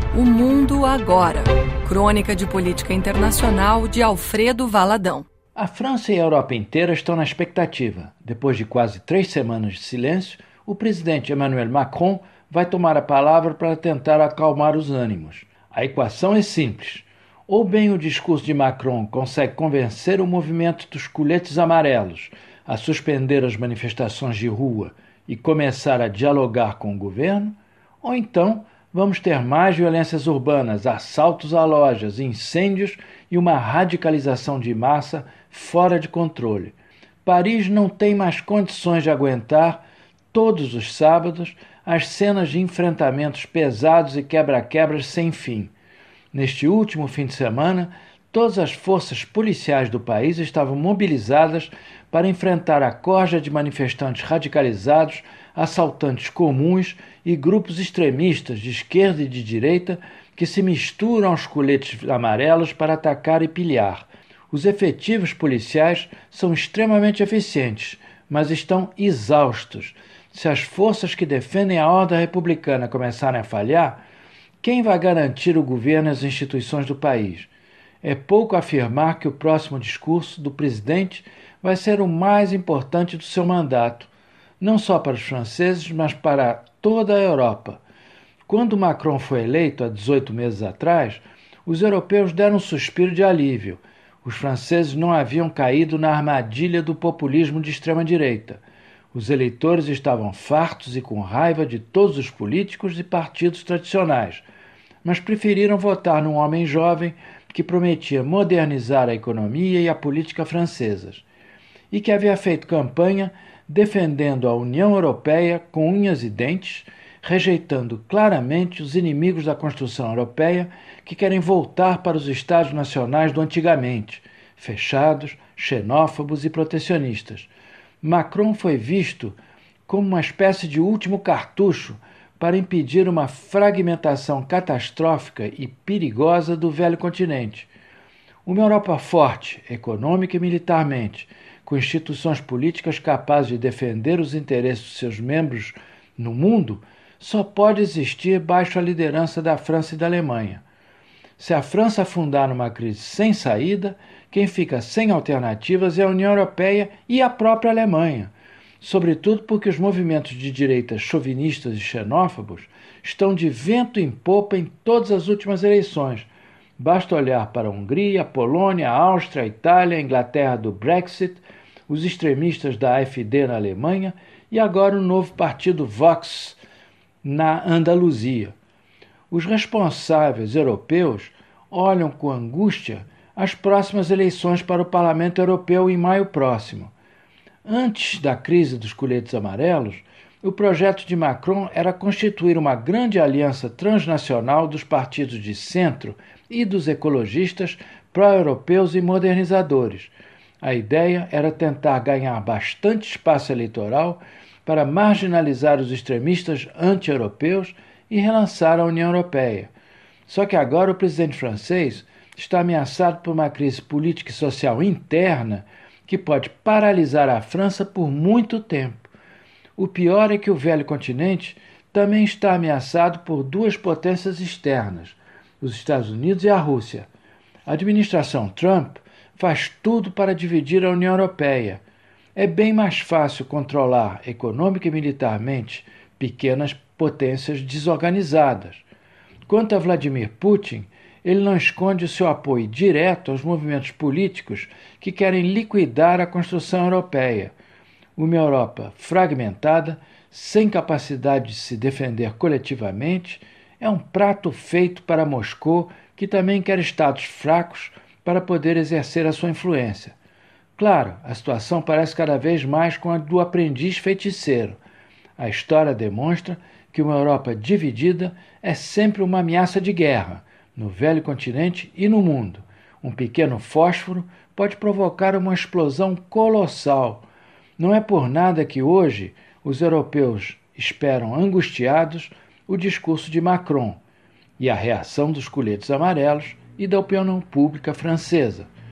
O Mundo Agora. Crônica de política internacional de Alfredo Valadão. A França e a Europa inteira estão na expectativa. Depois de quase 3 semanas de silêncio, o presidente Emmanuel Macron vai tomar a palavra para tentar acalmar os ânimos. A equação é simples. Ou bem o discurso de Macron consegue convencer o movimento dos coletes amarelos a suspender as manifestações de rua e começar a dialogar com o governo, ou então vamos ter mais violências urbanas, assaltos a lojas, incêndios e uma radicalização de massa fora de controle. Paris não tem mais condições de aguentar, todos os sábados, as cenas de enfrentamentos pesados e quebra-quebras sem fim. Neste último fim de semana, todas as forças policiais do país estavam mobilizadas para enfrentar a corja de manifestantes radicalizados, assaltantes comuns e grupos extremistas de esquerda e de direita que se misturam aos coletes amarelos para atacar e pilhar. Os efetivos policiais são extremamente eficientes, mas estão exaustos. Se as forças que defendem a ordem republicana começarem a falhar, quem vai garantir o governo e as instituições do país? É pouco afirmar que o próximo discurso do presidente vai ser o mais importante do seu mandato, não só para os franceses, mas para toda a Europa. Quando Macron foi eleito, há 18 meses atrás, os europeus deram um suspiro de alívio. Os franceses não haviam caído na armadilha do populismo de extrema-direita. Os eleitores estavam fartos e com raiva de todos os políticos e partidos tradicionais, mas preferiram votar num homem jovem que prometia modernizar a economia e a política francesas, e que havia feito campanha defendendo a União Europeia com unhas e dentes, rejeitando claramente os inimigos da construção europeia que querem voltar para os Estados nacionais do antigamente, fechados, xenófobos e protecionistas. Macron foi visto como uma espécie de último cartucho para impedir uma fragmentação catastrófica e perigosa do velho continente. Uma Europa forte, econômica e militarmente, com instituições políticas capazes de defender os interesses de seus membros no mundo, só pode existir baixo a liderança da França e da Alemanha. Se a França afundar numa crise sem saída, quem fica sem alternativas é a União Europeia e a própria Alemanha, sobretudo porque os movimentos de direita chauvinistas e xenófobos estão de vento em popa em todas as últimas eleições. Basta olhar para a Hungria, a Polônia, a Áustria, a Itália, a Inglaterra do Brexit, os extremistas da AfD na Alemanha e agora o novo partido Vox na Andaluzia. Os responsáveis europeus olham com angústia as próximas eleições para o Parlamento Europeu em maio próximo. Antes da crise dos coletes amarelos, o projeto de Macron era constituir uma grande aliança transnacional dos partidos de centro e dos ecologistas pró-europeus e modernizadores. A ideia era tentar ganhar bastante espaço eleitoral para marginalizar os extremistas anti-europeus e relançar a União Europeia. Só que agora o presidente francês está ameaçado por uma crise política e social interna que pode paralisar a França por muito tempo. O pior é que o velho continente também está ameaçado por 2 potências externas, os Estados Unidos e a Rússia. A administração Trump faz tudo para dividir a União Europeia. É bem mais fácil controlar econômica e militarmente pequenas potências desorganizadas. Quanto a Vladimir Putin, ele não esconde o seu apoio direto aos movimentos políticos que querem liquidar a construção europeia. Uma Europa fragmentada, sem capacidade de se defender coletivamente, é um prato feito para Moscou, que também quer estados fracos para poder exercer a sua influência. Claro, a situação parece cada vez mais com a do aprendiz feiticeiro. A história demonstra que uma Europa dividida é sempre uma ameaça de guerra, no velho continente e no mundo. Um pequeno fósforo pode provocar uma explosão colossal. Não é por nada que hoje os europeus esperam angustiados o discurso de Macron e a reação dos coletes amarelos e da opinião pública francesa.